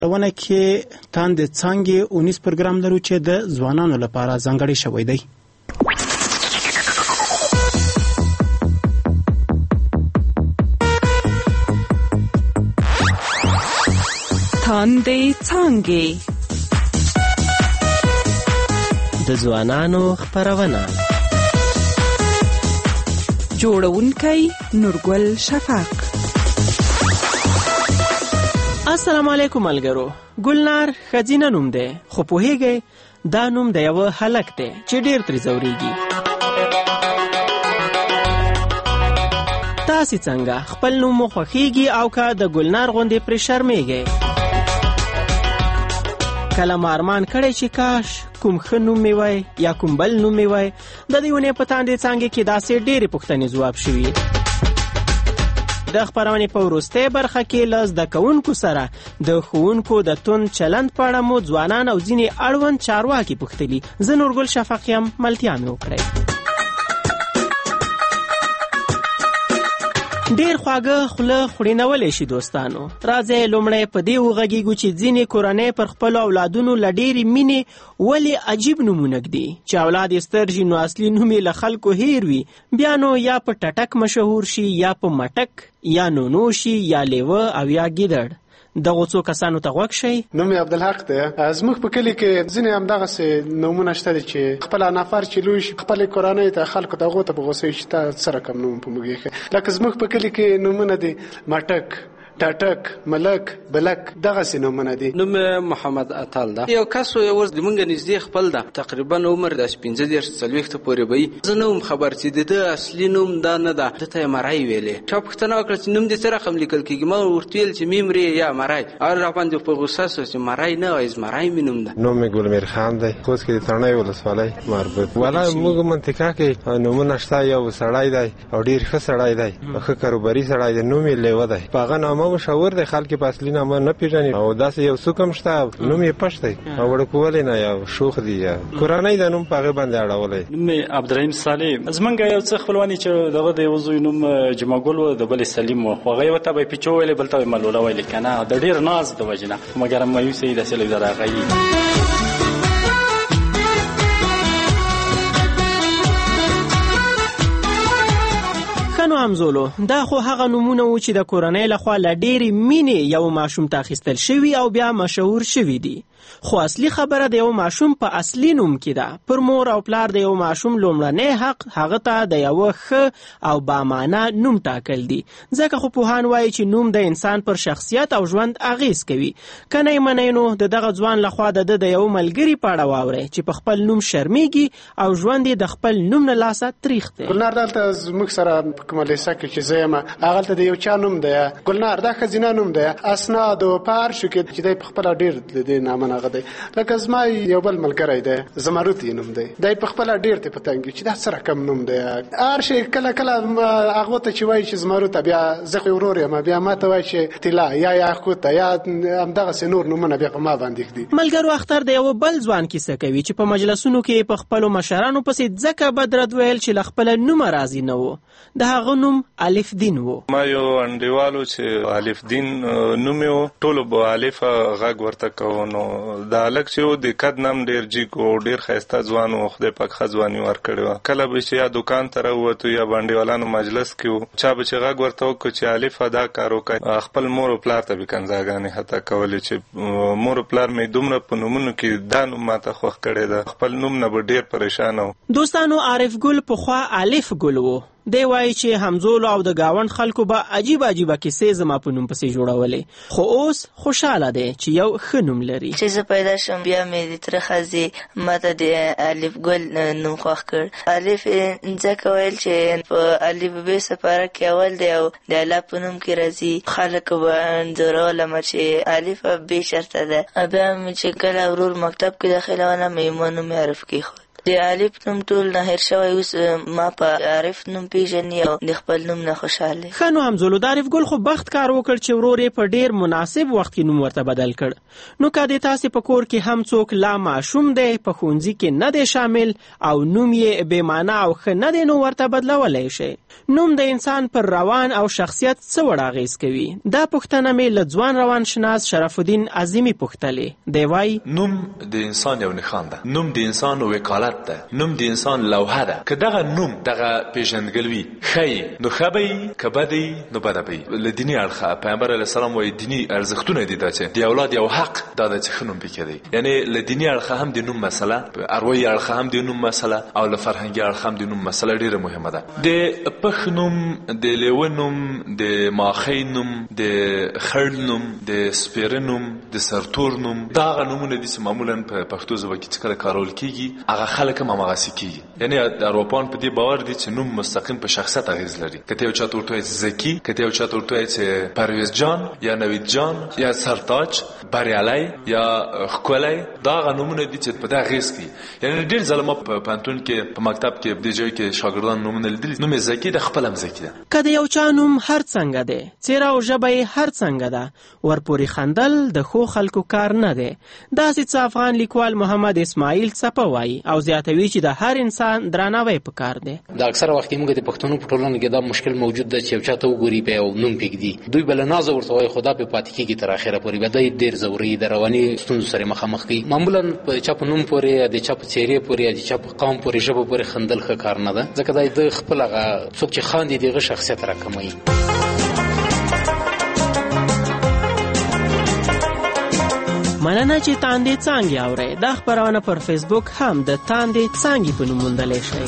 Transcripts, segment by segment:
ونه کې تاند څانګې اونیس پروګرام لرو چې د ځوانانو لپاره ځانګړی شوی دی. تاند څانګې د ځوانانو خپرونه. جوړونکی نورګل شفق. السلام علیکم ملګرو. ګلنار ښځینه نوم دی، خو پوهیږئ دا نوم د یوه هلک دی چې ډیر ترې ځورېږي. تاسې څنګه خپل نوم مو خوښیږي او که د ګلنار غوندې پرې شرمېږئ؟ کله ما ارمان کړی چې کاش کوم ښه نوم مې وای یا کوم بل نوم مې وای. د دې ونې په تاندې څانګې کې داسې ډېرې پوښتنې ځواب شوي. د خپرونې په وروستۍ برخه کې له زده کوونکو سره د ښوونکو د توند چلند په اړه مو ځوانان او ځینې اړوند چارواکي پوښتلي. زه نورګل شفق یم، ملتیا مې وکړئ. ډیر خواږه خوله خورینولی شي دوستانو. راځئ لومړی په دې وغږیږو چې ځینې کورنۍ پر خپلو اولادونو له ډېرې مینې ولې عجیب نومونه ږدي. چې اولاد یې ستر شي نو اصلي نوم یې له خلکو هیر وي. بیا نو یا په ټټک مشهور شي یا په مټک یا نونو شي یا لیوه او یا ګیدړ. دغو څو کسانو ته غوږ شئ. نوم یې عبدالحق دی. زموږ په کلي کې ځینې همدغسې نومونه شته دي چې خپل نفر چې لوی شي خپلې کورنۍ ته خلکو ته هغو ته په غوسه چې تا څه رقم نوم په موږ یې. لکه زموږ په کلي کې نومونه دي مټک، ټټک، ملک، بلک، دغسې نومونه دي. نوم محمد اتل ده. یو کس اوس زموږ نږدې خپل ده، تقریبا عمر د 15-40 پورې به وي. زه نه وم خبر چې د ده اصلي نوم دا نه ده. ده ته یې مرۍ ویلې. چا پوښتنه وکړه چې نوم دې څه رقم لیکل کېږي؟ ما ورته ویل چې میمري یا مرۍ. هغه راباندې په غوسه شو چې مرۍ نه وایي، زمری مې نوم ده. نوم مې ګلمیر خان دی، خوست کې د تڼۍ ولسوالۍ مربوط. والا موږ منطقه کې نومونه شته. یو سړی دی او ډېر ښه سړی دی، ښه کاروباري سړی دی، نوم یې لیوه دی. په هغه نامه مشهور دی، خلک په اصلي نامه نه پېژني. او داسې یو څوک هم شته نوم یې پش دی او وړکولې نه یا شوخ دی یا کورنۍ د نوم په هغې باندې اړولی. نوم مې عبدالرحیم صالح. زمونږ یو څه خپلوان چې دغه د یو زوی نوم جمعګل و، د بل سلیم و، خو هغه یو ته به یې پیچو ویلې، بل ته به یې ملوله ویلې که نه، د ډېر ناز د وجې نه. مګر مایوسه یې داسې لږ د راغی. نو همزولو دا خو هغه نومونه و چې د کورنۍ لخوا له ډېرې مینې یو ماشوم ته اخیستل شوي او بیا مشهور شوي دي. خو اصلي خبره د یو ماشوم په اصلي نوم کې ده. پر مور او پلار د یو ماشوم لومړنی حق هغه ته د یوه ښه او بامانه نوم ټاکل دي. ځکه خو پوهان وایي چې نوم د انسان پر شخصیت او ژوند اغیز کوي. که نه یې منئ نو د دغه ځوان لخوا د ده د یو ملګري په اړه واورئ چې په خپل نوم شرمېږي او ژوند یې د خپل نوم نه لاسه تریخ دی. ګلنار دلته زموږ سره په کومه لیسه کې چې زه یم هغلته د یو چا نوم دی. ګلنار دا ښځینه نوم دی. اسنادو په هر شو کې چې دی په خپله ډېر د دې نامه نه دی. لکه زما یو بل ملګری دی، زمرود یې نوم دی. دی په خپله ډېر ته په تنګ وي چې دا څه رقم نوم دی. هر شی کله کله هغو ته چې وایي چې زمرود ته، بیا زه خو ورور یم، بیا ما ته وایي چې طلا یا یاقوت یا همدغسې نور نومونه بیا په ما باندې ږدي. ملګرو اختر د یوه بل ځوان کیسه کوي چې په مجلسونو کې په خپلو مشرانو پسې ځکه بد رد ویل چې له خپله نومه راضي نه و. د هغه نوم الف دین و. ما یو انډیوالو چې الف دین نوم یې و، ټولو به الفه غږ ورته کوو. نو دا هلک چې و د قد نام ډېر جګ و، ډېر ښایسته ځوان و، خدای پاک ښه ځواني ورکړې وه. کله به چې یا دوکان ته راووتو یا به انډیوالانو مجلس کې و، چا به چې غږ ورته وکړو چې الفه دا کار وکړئ، خپل مور و پلار ته به کنځاګانې حتی کولې چې مور و پلار مې دومره په نومونو کې دا نوم ماته خوښ کړی ده. خپل نوم نه به ډېر پریشانه و. دوستانو عارف ګل پخوا الف ګل و. دی وایي چې همزولو او د گاوند خلکو به عجیب عجیبه کیسې زما په نوم پسې جوړولې. خو اوس خوشحاله دی چې یو ښه نوم لري. چې زه پیدا شم بیا مې د تره ښځې ماته د الف ګل نوم خوښ کړ. الف ځکه ویل چې په الف ب سپاره کې اول دی او د الله په نوم کې راځي. خلک به انځورولم چې الف ب شرطه ده. بیا مې چې کله ورور مکتب کې داخله ونه مې ما نوم عارف کېښود. د الف نوم ټول نه هېر شوی، اوس ما په عارف نوم پیژني او د خپل نوم نه خوشحال دی. ښه نو همزولو، د عارف ګل خو بخت کار وکړ چې ورور یې په ډېر مناسب وخت کې نوم ورته بدل کړ. نو که د تاسې په کور کې هم څوک لا ماشوم دی، په ښوونځي کې نه دی شامل او نوم یې بې معنا او ښه نه دی، نو ورته بدلولی شئ. نوم د انسان پر روان او شخصیت څه وړ اغېز کوي؟ دا پوښتنه مې له ځوان روانشناس شرف الدین عظیمي پوښتلې. دی وایي نوم د انسان یو نښان ده، نوم د انسان وکالت ده، نوم د انسان لوحه ده. که دغه نوم دغه پیژندګلوي ښه نو ښه به وي، که بد وي نو بده به وي. له دیني اړخه پیغمبر علیه السلام وایي دیني ارزښتونه دي دا چې د اولاد یو حق دا ده چې ښه نوم پکې دی. یعنې له دیني اړخه هم د نوم مسله، اروايي اړخه هم د نوم مسله، او له فرهنګي اړخه هم د نوم مسله ډېره مهمه ده. د پخ نوم، د لیوه نوم، د ماخی نوم، د خړ نوم، د سپیره نوم، د سرتور نوم، دا هغه نومونه دي چې معمولا په پښتو ژبه کې چې کله کارول کېږي هغه خلک هم هماغسې کېږي. یعنې ارواپوهان په دې باور دي چې نوم مستقیم په شخصیت اغېز لري. که ته یو چاته ورته وایې زکي، که ته یو چاته ورته وایې چې پرویز جان یا نوید جان یا سرتاج، بریالی یا ښکلی، دا هغه نومونه دي چې په ده اغېز کوي. یعنې ډېر ځله ما په پوهنتون کې په مکتب کې په دې ځای کې شاګردان نومونه لیدلي، نوم یې زکي ده، خپل هم زکي ده. که د یو چا نوم هر څنګه دی، څېره او ژبه یې هر څنګه ده، ورپورې خندل د ښو خلکو کار نه دی. داسې څه افغان لیکوال محمد اسماعیل څپه وایي او زیاتوي چې د هر انسان درناوی پکار دی. د اکثره وخت موږ د پښتنو په ټولنه کې دا مشکل موجود ده چې یو چا ته وګوري په یو نوم پرېږدي، دوی به له نازه ورته وایي خو دا پرې پاتې کېږي تر اخره پورې، به دی ډېر ځوروي، د رواني ستونزو سره مخامخ کوي. معمولا په چا په نوم پورې یا د چا په څېرې پورې یا د چا په قوم پورې ژبه پورې خندل ښه کار نه ده، ځکه دا د خپل هغه څوک چې خاندي د هغه شخصیت راکموي. مننه چې تاندې څانګې اورئ. دا خپرونه پر فیسبوک هم د تاندې څانګې په نوم موندلی شئ.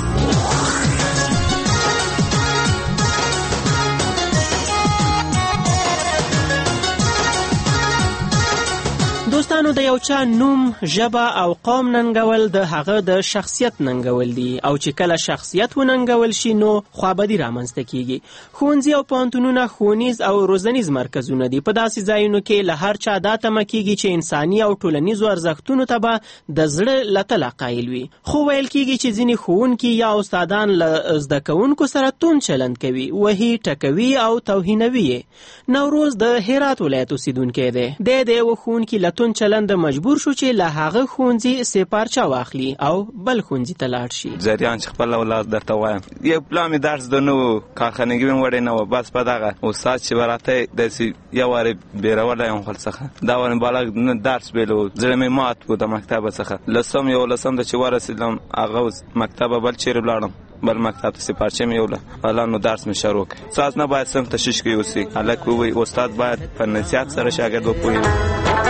دوستانو، د یو چا نوم، ژبه او قوم ننګول د هغه د شخصیت ننګول دي، او چې کله شخصیت وننګول شي نو خوابدي رامنځته کیږي. ښوونځي او پوهنتونونه ښوونیز او روزنیز مرکزونه دي. په داسې ځایونو کې له هر چا دا تمه کیږي چې انساني او ټولنیزو ارزښتونو ته به د زړه له تله قایل وي. خو ویل کیږي چې ځینې ښوونکي یا استادان له زده کوونکو سره توند چلند کوي، وهي، ټکوي او توهینوي یې. نوروز د هرات ولایت اوسیدونکی دی. د یوه ښوونکي له توند چلند مجبور شو چې له هغه ښوونځي سپارچه واخلي او بل ښوونځي ته لاړ شي. جریان چې خپل اولاد درته وایم، یو پلا مې درس د نه و، کارخانګي مې وړی نه وه، بس په دغه استاد چې به راته داسې یو وارې بېرولی یم خپل څخه، دا وارې بالغ نه درس بیلو، زړه مې مات و د مکتبه څخه. لسم ته چې ورسېدم هغه مکتبه بل چېرې ولاړم، بل مکتب ته سپارچه مې یوله، والا نو درس مې شروع کړ. استاد نه باید صنف تشویش کوي اوسي، هلک ووایي استاد باید په نصیحت سره شاګرد وپوهوي.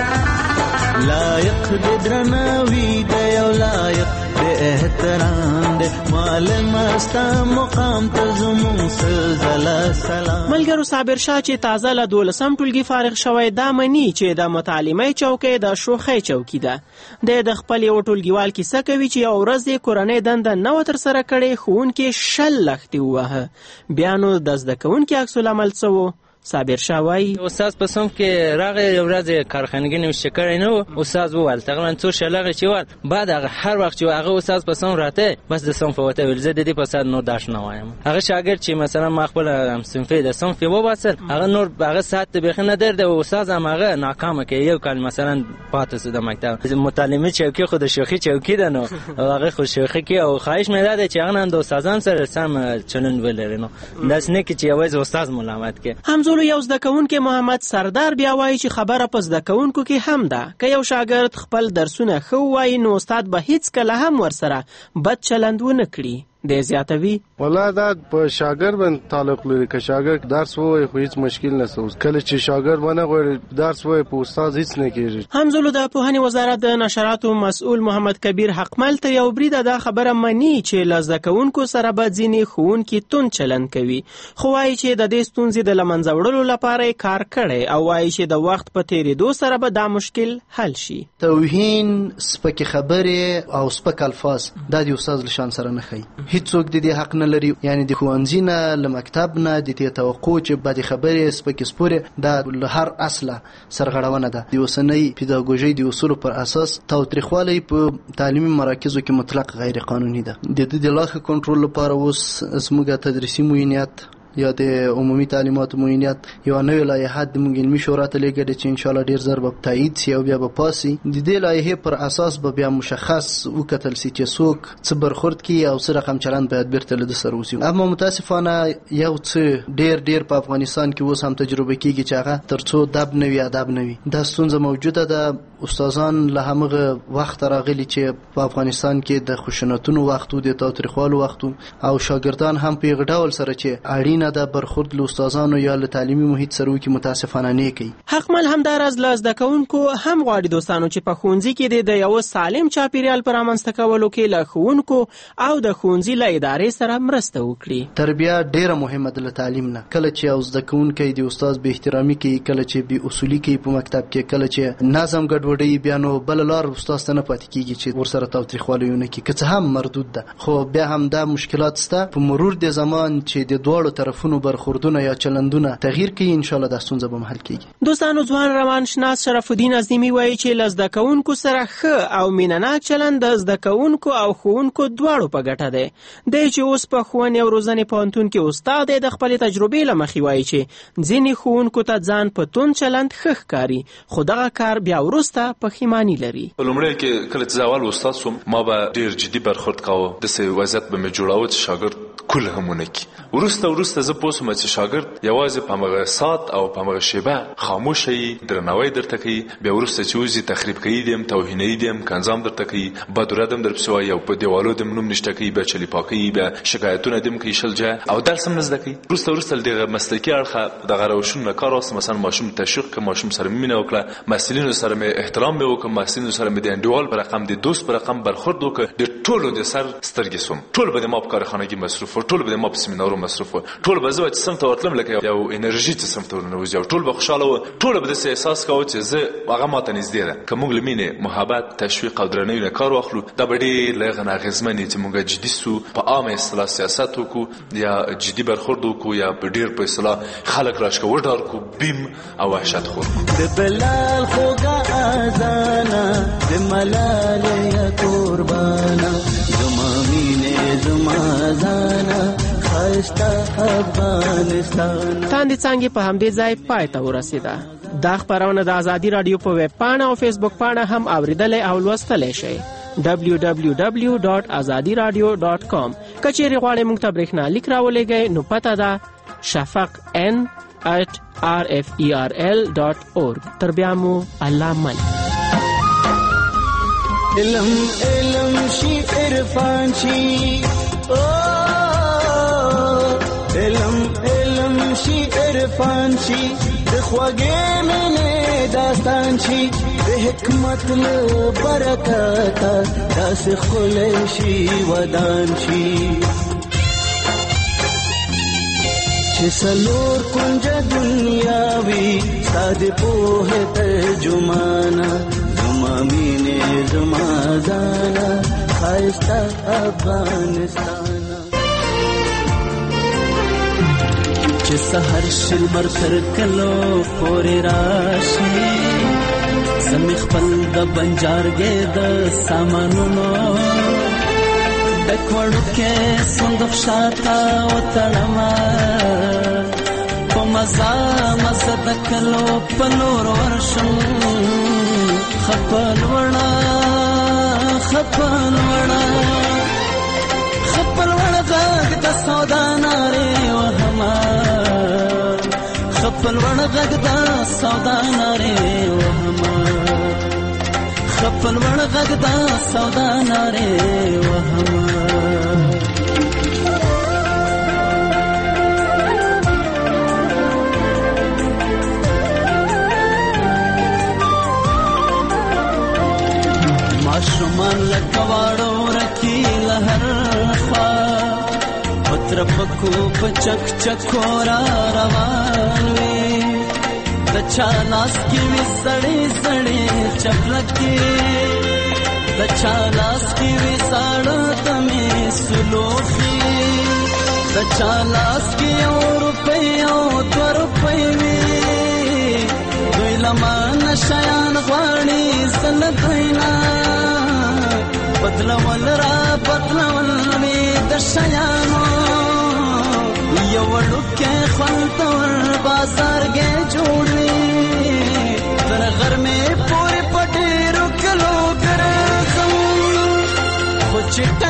لایق د درناوي د یو لایق د احترام د معلم استا مقام ته زمون سلسله سلام. ملګرو، صابر شاه چې تازه له 12م ټولګي فارغ شوی دا مني چې د متعلمۍ چوکۍ د شوخۍ چوکۍ ده. د خپل یو ټولګیوال کیسه کوي چې یو ورځ یې کورنۍ دنده نه و ترسره کړې، ښوونکي 60 لښتې ووهه. بیا نو د زده کوونکي عکس العمل څه و؟ صابر شاه وایي استاد په صنف کې راغی، یو ورځ کارخانګي نوشته کړی نه و. استاد وویل تقریبا څو شلغې چې وال بعد هغه هر وخت چې هغه استاد په صنف راته بس د صنف وته ویل زه د دې په سر نور داش نه وایم. هغه شاګرد چې مثلا ما خپل صنفي د صنف و باسر هغه نور هغه ساعت به نه درد او استاد هم هغه ناکام کې یو کال مثلا پاتې سود مکتب متعلمه چوکي خود شوخي چوکي ده نو هغه خو شوخي کې او خواهش مې ده چې هغه نن د استادان سره سم چلند ولري. نو داس نه کې چې یوازې استاد ملامت کې. همزولو یو زده کوونکی محمد سردار بیا وایي چې خبره په زده کوونکو کې هم ده. که یو شاګرد خپل درسونه ښه ووایي نو استاد به هیڅ کله هم ورسره بد چلند ونه کړي. د زیاتوي والله دا په شاګرد باندې تعلق لري. که شاګرد درس ووایي خو هیڅ مشکل نشته، کله چې شاګرد ونه غواړي درس ووایي په استاد هیڅ نه کېږي. همزولو د پوهنې وزارت د نشراتو مسؤل محمد کبیر حقمل تر یو بریده دا خبره مني چې له زده کوونکو سره به ځینې ښوونکي توند چلند کوي، خو وایي چې د دې ستونزې د له منځه وړلو لپاره یې کار کړی او وایي چې د وخت په تېرېدو سره به دا مشکل حل شي. توهین، سپکې خبرې او سپک الفاظ دا د استاد له شان سره نه ښایي. هیڅوک د دې حق نه لري. یعنی د ښوونځي نه، له مکتب نه د دې توقع چې بدې خبرې سپکې سپورې دا له هر اصله سرغړونه ده. د اوسنۍ پیداګوژۍ د اصولو پر اساس تاوتریخوالی په تعلیمي مراکزو کې مطلق غیر قانوني ده. د دې د لاښه کنټرول لپاره اوس زموږ تدریسي معینیت یا د عمومي تعلیماتو معینیت یو نوې لایحه د موږ علمي شورا ته لیږلې چې انشاءالله ډېر زر به تایید سي او بیا به پاسي. د دې لایحې پر اساس به بیا مشخص وکتل سي چې څوک څه برخورد کوي او څه رقم چلند باید بیرته له ده سره وسي. اما متاسفانه یو څه ډېر په افغانستان کې اوس هم تجربه کیږي چې هغه تر څو دب نه وي ادب نه وي. دا ستونزه موجوده ده. استادان له همغه وخت راغلي چې په افغانستان کې د خشونتونو وخت او د تاوتریخوالو وخت او شاګردان هم په یو ډول سره چې اړینه ده برخورد له استادانو یا له تعلیمي محیط سره وکړي متاسفانه نه کوي. حقمل همداراز له زده کوونکو هم غواړي دوستانو چې په ښوونځي کې د یو سالم چاپیریال پر رامنځته کولو کې له ښوونکو او د ښوونځي له ادارې سره مرسته وکړي. تربیه ډیره مهمه ده له تعلیم نه. کله چې یو زده کوونکی د استاد بې احترامي کوي، کله چې بې اصولي کوي په مکتب کې، کله چې نظم ګډوډوي، بیا نو بله لار استاد ته نه پاتې کېږي چې ورسره تاوتریخوالی ونه کړي. که څه هم مردود ده خو بیا هم دا مشکلات شته. په مرور د زمان چې د دواړو طرفونو برخوردونه یا چلندونه تغییر کوي انشاءالله دا ستونزه به حل کیږي. دوستانو ځوان روانشناس شرف الدین عظیمی وایي چې له زده کوونکو سره ښه او مینهناک چلند د زده کوونکو او ښوونکو دواړو په ګټه دی. دی چې اوس په ښوونې او روزنې پوهنتون کې استاد دی د خپلې تجربې له مخې وایي چې ځینې ښوونکو ته ځان په توند چلند ښه ښکاري خو دغه کار بیا وروسته پښیماني لري. په لومړی کې کله چې زه اول استاد سوم ما به ډېر جدي برخورد کاوه. داسې وضعیت به مې جوړاوه چې شاګرد کول هم ونه کړي. وروسته زه پوه سوم چې شاګرد یوازې په همغه ساعت او په همغه شیبه خاموشه وي، درناوی درته کوي، بیا وروسته چې وځي تخریب کوي دي هم، توهینوي دي هم، کنځام درته کوي، بدورد هم درپسې وایي او په دیوالو دې نوم نشته کوي، بیا چلي پاکوي، بیا شکایتونه دې هم کوي شل جایه او درس هم نه زده کوي. وروسته له دغه مسلکي اړخه دغه روشونو نه کار واخیست. مثلا ماشوم تشویق کړه، ماشوم سره مینه وکړه، محصلینو سره مې احترام وکړ، محصلینو سره مې د انډیوال په رقم د دوست په رقم برخورد وکړ. د ټولو د سر سترګې سوم. ټول به د ما په کارخانه کې مصروف و، ټول به د ما په سیمینارو مصروف و، ټول به زه چې صنف ته ورتلم لکه یو انرژي چې صنف ته ورننوځي او ټول به خوشحاله و. ټول به داسې احساس کوه چې زه هغه ماته نږدې ده. که موږ له مینې، محبت، تشویق او درناوي نه کار واخلو دا به ډېر له هغه نه اغېزمن وي چې موږ جدي سو، په عامه اصطلاح سیاست وکړو یا جدي برخورد وکړو یا په ډېر په اصطلاح خلک راشکه وډار کړو، بیم او وحشت خور د بلال خوږه اذانه د ملالۍ قربانه زما مینې زما ځانه خسته افغانستان. تاندې څانګې په همدې ځای پای ته ورسېده. دا خپرونه د ازادي راډیو په ویب پاڼه او فیسبوک پاڼه هم اوریدلی او لوستلی شئ. www.azadiradio.com. کچېرې غواړئ موږ ته برېښنالیک راولېږئ نو پته ده shafaq@rferl.org. تر بیا مو الله مل. علم شي عرفان شي علم شي عرفان شي د خوږې مینې داستان شي د حکمت له برکته داسې ښکلی شي ودان شي چې څلور کونجه دنیا وي ستا د پوهې ترجمانه زما مینې زما ځانه ښایسته افغانستانه چې سحر شي لمر تر کلو پورې راشي زمې خپل د بنجارګې د سامانونو د کوړکې صندوق شاته وتړمه په مزه د کلو په لور ورشم خپل وړه غږ د سودا نارې وهمه خپل وړه غږ د سودا نارې وهمه خپل وړه غږ د سودا نارې وهمه ماشومان لکه واړو رکی لهر خوا پترپکو پچک چکورا روان وی د چا لاس کې وي سړې سړې چپلکې د چا لاس کې وي ساړه تمې سلوخي د چا لاس کې یو روپۍ او دوه روپۍ وي دوی لمانه شیان غواړي زه له دوی نه بدلول را بدلول وي د شیانو یو وړوکی خوندور بازارګی جوړ وي تر غرمې پورې په ډېرو کلو ګرځم خو چې